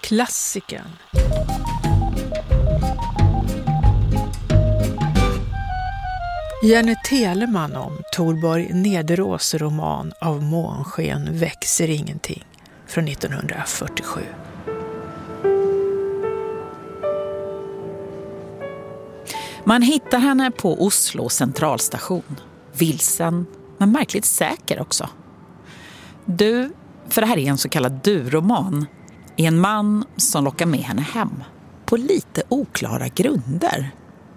Klassikern. Jenny Telemann om Torborg Nederås roman Av månsken växer ingenting från 1947. Man hittar henne på Oslo centralstation. Vilsen, men märkligt säker också. Du, för det här är en så kallad du-roman, är en man som lockar med henne hem. På lite oklara grunder.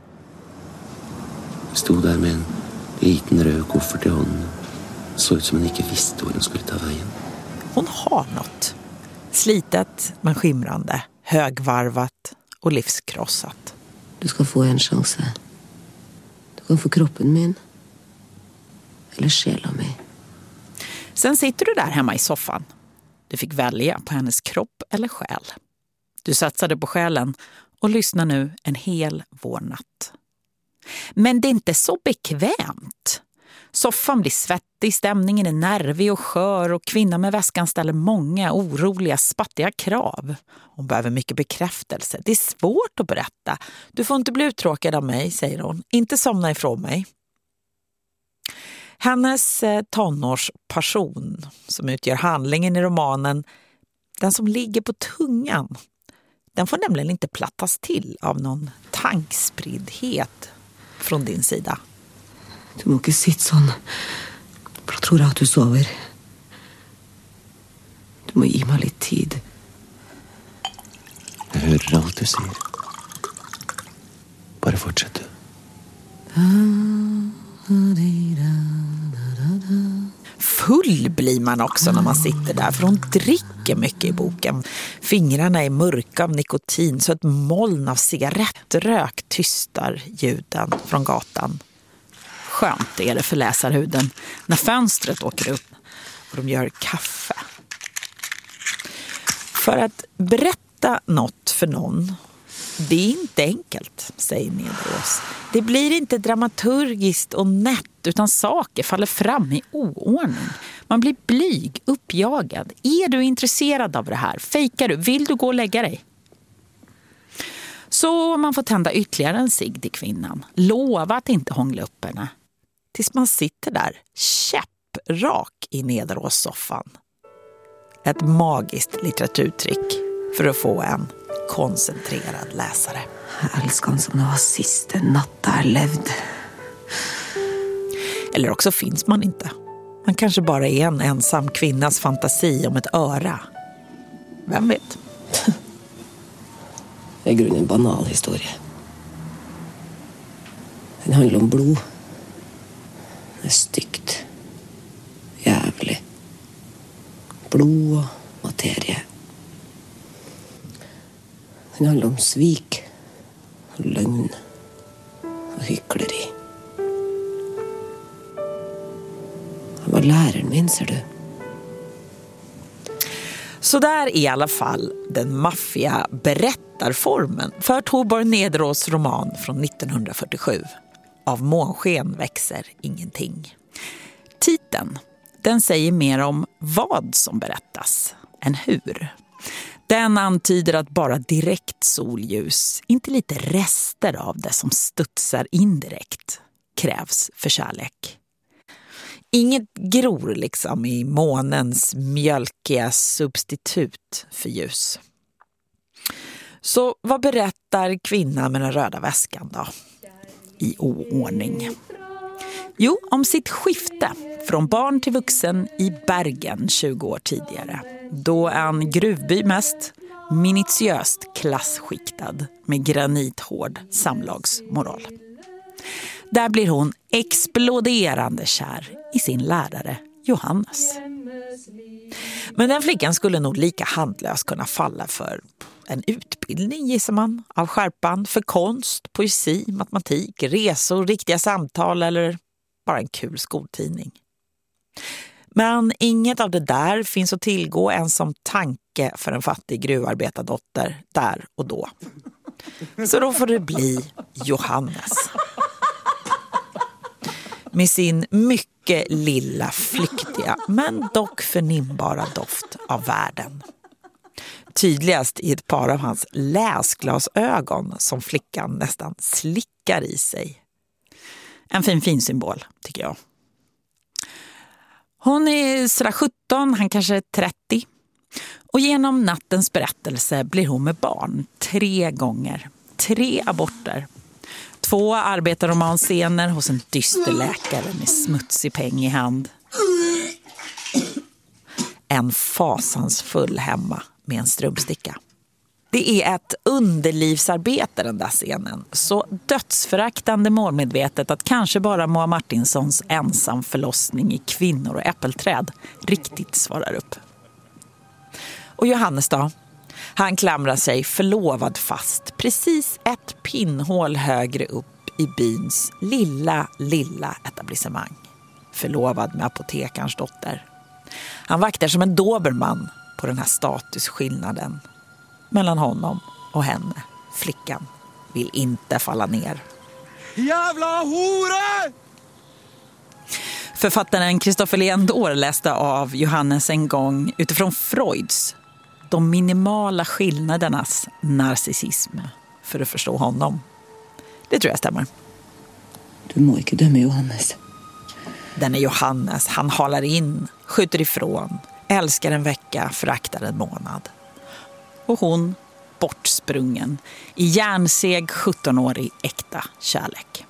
Stod där med en liten röd koffert i handen. Såg ut som hon inte visste var hon skulle ta vägen. Hon har något. Slitet men skimrande, högvarvat och livskrossat. Du ska få en chans. Du kan få kroppen min. Eller själen min. Sen sitter du där hemma i soffan. Du fick välja på hennes kropp eller själ. Du satsade på själen och lyssnar nu en hel vårnatt. Men det är inte så bekvämt. Soffan blir svettig, stämningen är nervig och skör och kvinnan med väskan ställer många oroliga, spattiga krav. Hon behöver mycket bekräftelse. Det är svårt att berätta. Du får inte bli uttråkad av mig, säger hon. Inte somna ifrån mig. Hennes tonårspassion, som utgör handlingen i romanen, den som ligger på tungan, den får nämligen inte plattas till av någon tankspriddhet från din sida. Du må inte sitta sån. För då tror jag att du sover. Du må ge mig lite tid. Jag hör allt du säger. Bara fortsätt du. Full blir man också när man sitter där, för hon dricker mycket i boken. Fingrarna är mörka av nikotin så ett moln av cigarettrök tystar ljuden från gatan. Skönt är det för läsarhuden när fönstret åker upp och de gör kaffe. För att berätta något för någon, det är inte enkelt, säger Nederås. Det blir inte dramaturgiskt och nätt, utan saker faller fram i oordning. Man blir blyg, uppjagad. Är du intresserad av det här? Fejkar du? Vill du gå och lägga dig? Så man får tända ytterligare en cigg till kvinnan. Lova att inte hångla upp henne. Tills man sitter där, käpprak i Nederås soffan. Ett magiskt litteraturtrick för att få en koncentrerad läsare. Jag älskar han som det var sista natta jag levde. Eller också finns man inte. Man kanske bara är en ensam kvinnas fantasi om ett öra. Vem vet? Det är i grunden en banal historia. Den handlar om blod. Det är styggt. Jävligt. Blod och materie. Den handlar om svik. Och lögn. Och hyckleri. Han var läraren min, ser du. Så där är i alla fall den maffiga berättarformen för Torborg Nederås roman från 1947. Av månsken växer ingenting. Titeln, den säger mer om vad som berättas än hur. Den antyder att bara direkt solljus, inte lite rester av det som studsar indirekt, krävs för kärlek. Inget gror liksom i månens mjölkiga substitut för ljus. Så vad berättar kvinnan med den röda väskan då? I oordning. Jo, om sitt skifte från barn till vuxen i Bergen 20 år tidigare. Då en gruvby mest minutiöst klassskiktad med granithård samlagsmoral. Där blir hon exploderande kär i sin lärare Johannes. Men den flickan skulle nog lika handlöst kunna falla för en utbildning, gissar man, av skärpan för konst, poesi, matematik, resor, riktiga samtal eller bara en kul skoltidning. Men inget av det där finns att tillgå ens som tanke för en fattig gruvarbetardotter där och då. Så då får det bli Johannes. Med sin mycket lilla flyktiga men dock förnimbara doft av världen. tydligast i ett par av hans läsglasögon som flickan nästan slickar i sig. En fin symbol, tycker jag. Hon är sådär 17, han kanske är 30. Och genom nattens berättelse blir hon med barn 3 gånger. 3 aborter. 2 arbetarromanscener hos en dyster läkare med smutsig peng i hand. En fasansfull hemma med en strumpsticka. Det är ett underlivsarbete, den där scenen. Så dödsföraktande målmedvetet att kanske bara Moa Martinsons ensam förlossning i Kvinnor och äppelträd riktigt svarar upp. Och Johannes då? Han klamrar sig förlovad fast precis ett pinnhål högre upp i byns lilla etablissemang. Förlovad med apotekarns dotter. Han vaktar som en dobermann på den här statusskillnaden mellan honom och henne. Flickan vill inte falla ner. Jävla hore! Författaren Christopher Leandor läste av Johannes en gång utifrån Freuds de minimala skillnadernas narcissism för att förstå honom. Det tror jag stämmer. Du må inte döma Johannes. Den är Johannes. Han halar in, skjuter ifrån, älskar en vecka, föraktar en månad. Och hon bortsprungen i järnseg 17-årig äkta kärlek.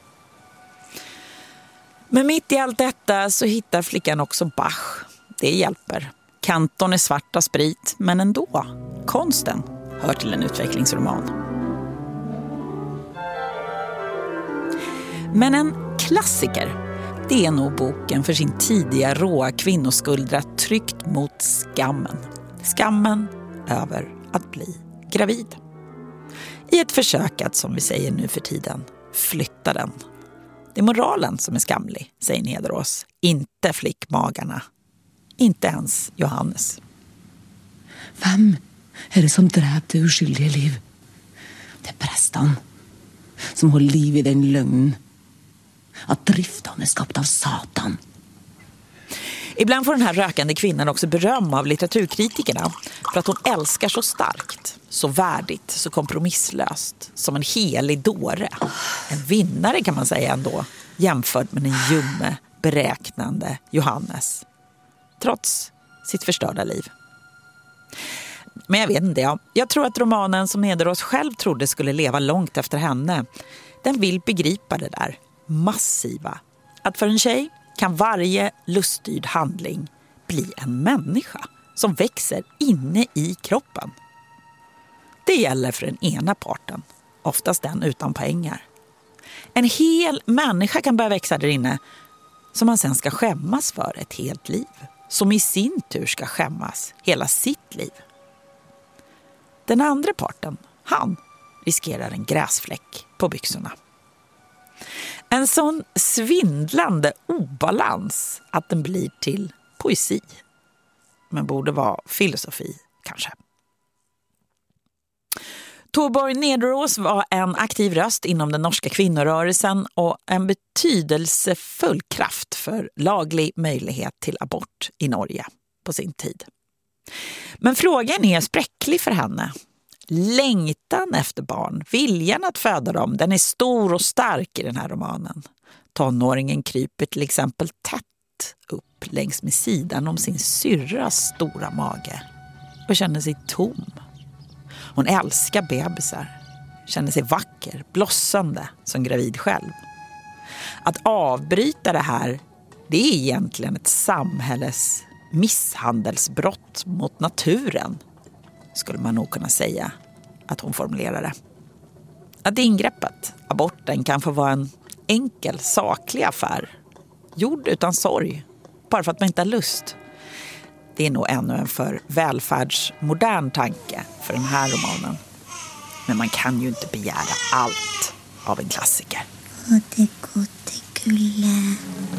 Men mitt i allt detta så hittar flickan också Bach. Det hjälper. Kanton är svart av sprit, men ändå. Konsten hör till en utvecklingsroman. Men en klassiker, det är nog boken för sin tidiga råa kvinnoskuldra tryckt mot skammen. Skammen över att bli gravid. I ett försök att, som vi säger nu för tiden, flytta den. Det är moralen som är skamlig, säger Nedros. Inte flickmagarna. Inte ens Johannes. Vem är det som dräp det uskyldiga liv? Det är prästan som håller liv i den lögn att driftan är skapt av Satan. Ibland får den här rökande kvinnan också beröm av litteraturkritikerna för att hon älskar så starkt, så värdigt, så kompromisslöst, som en helig dåre. En vinnare kan man säga ändå, jämfört med den ljumme, beräknande Johannes. Trots sitt förstörda liv. Men jag vet inte, jag tror att romanen som Nedros själv trodde skulle leva långt efter henne, den vill begripa det där massiva. Att för en tjej kan varje luststyrd handling bli en människa som växer inne i kroppen. Det gäller för den ena parten, oftast den utan pengar. En hel människa kan börja växa där inne som man sen ska skämmas för ett helt liv. Som i sin tur ska skämmas hela sitt liv. Den andra parten, han, riskerar en gräsfläck på byxorna. En sån svindlande obalans att den blir till poesi. Men borde vara filosofi, kanske. Torborg Nedros var en aktiv röst inom den norska kvinnorörelsen och en betydelsefull kraft för laglig möjlighet till abort i Norge på sin tid. Men frågan är spräcklig för henne. Längtan efter barn, viljan att föda dem, den är stor och stark i den här romanen. Tonåringen kryper till exempel tätt upp längs med sidan om sin syrras stora mage och känner sig tom. Hon älskar bebisar, känner sig vacker, blossande som gravid själv. Att avbryta det här, det är egentligen ett samhälles misshandelsbrott mot naturen, skulle man nog kunna säga att hon formulerar det. Att ingreppet, aborten, kan få vara en enkel, saklig affär, gjord utan sorg, bara för att man inte har lust. Det är nog ännu en för välfärdsmodern tanke för den här romanen. Men man kan ju inte begära allt av en klassiker. Och det gott kulle.